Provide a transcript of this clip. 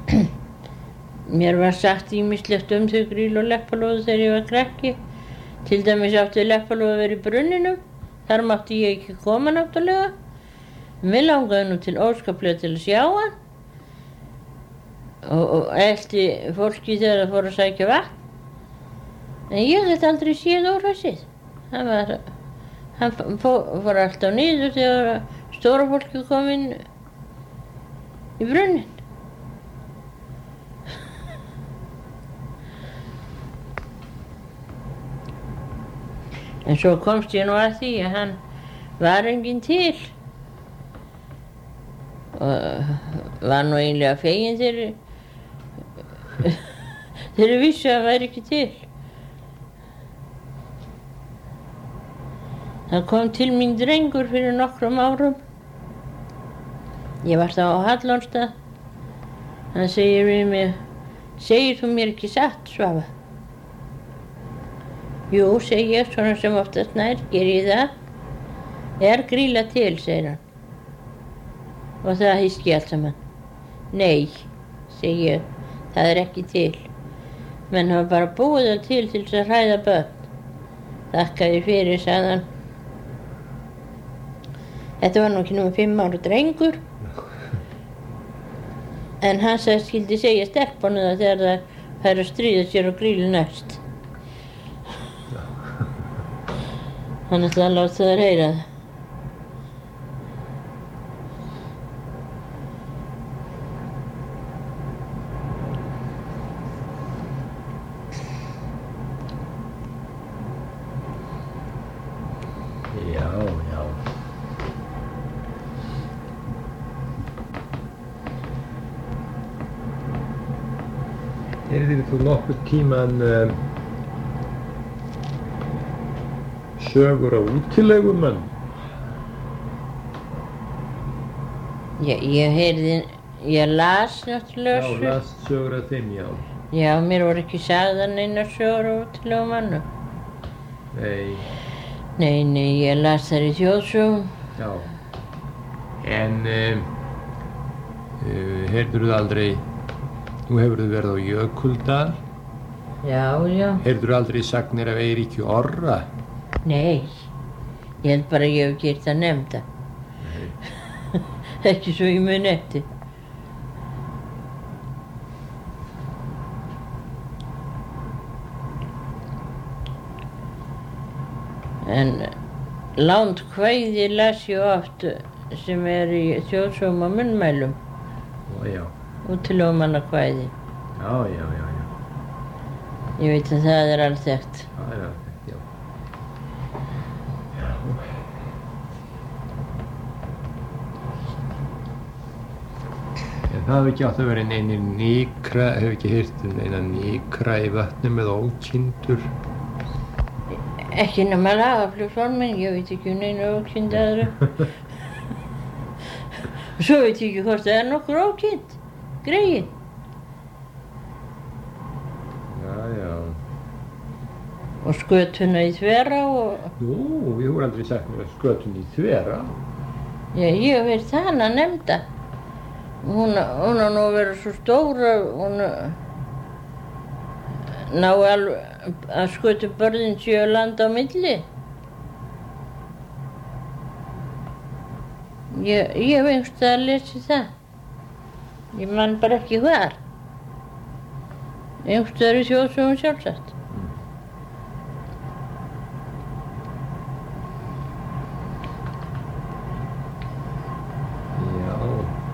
Mér var sagt ýmislegt þau Grýlu og Leppalúða þegar ég var krakki. Til dæmis átti Leppalúða að vera í brunninum. Þar mátti ég ekki koma náttúrulega. Mig langaði nú til óskaplega til að sjá hann. Og elti fólki þegar það fór að sækja vatn. En ég get aldrei séð óhræsið. Hann fór alltaf niður þegar stóra fólki kom inn í brunnin. En svo komst ég nú að því að hann var enginn til. Og var nú eiginlega feginn þegar vissu að hann væri ekki til. Það kom til mín drengur fyrir nokkrum árum. Ég var þá á Hallormsstað. Hann segir við mig, segir þú mér ekki satt, Svava? Jú, segi ég, svona sem oftast nær, ég það. Er Grýla til, segir hann. Og það hýski allt saman. Nei, segi ég, það er ekki til. Menn hafa bara búið það til þess að hræða börn. Þakkaði fyrir, sagði hann. Þetta var nú ekki númer 5 ára drengur. En hann sagði skildi segja stelpunum það þegar það fær að stríða sér á Grýlu næst. Hann ætlaði að láta þær heyra það. Heyrðir þú nokkurn tímann sögur af útilegumönnum? Ég las náttúrulega sögur. Já, las sögur af þeim, já. Já, mér voru ekki sagðar neinar sögur af útilegumönnum. Nei. Nei, ég las þær í þjóðsögum. Já. En heyrðirðu aldrei, nú hefurðu verið á Jökuldal. Já. Heyrðirðu aldrei sagnir af Eiríki Orra? Nei, ég held bara að ég hef gert það nefnda. Nei. Ekki svo ég mun eftir. En lánt kvæði las ég oft sem í þjóðsögum og munnmælum. Já. Útilegumannakvæði. Já. Ég veit að það er alþekkt. Það er alþekkt, já. En það hefur ekki átt að vera neinir nýkra, hefur ekki heyrt neina nýkra í vatni með ókyndur? Ekki nema lagaflugformin, ég veit ekki neina ókynd aðra. Svo veit ég ekki hvort það er nokkur ókynnt, greið. Já. Og skötuna í Þverá og... Jú, ég voru aldrei sagt mér að skötuna í Þverá. Já, ég hef heyrt hana nefnda. Hún á nú að vera svo stóra, hún ná alveg að skötubörðin séu að landa á milli. Ég hef einhverstað að lesa það. Ég man bara ekki hvar. Einhverstaðar í þjóðsögum sjálfsagt.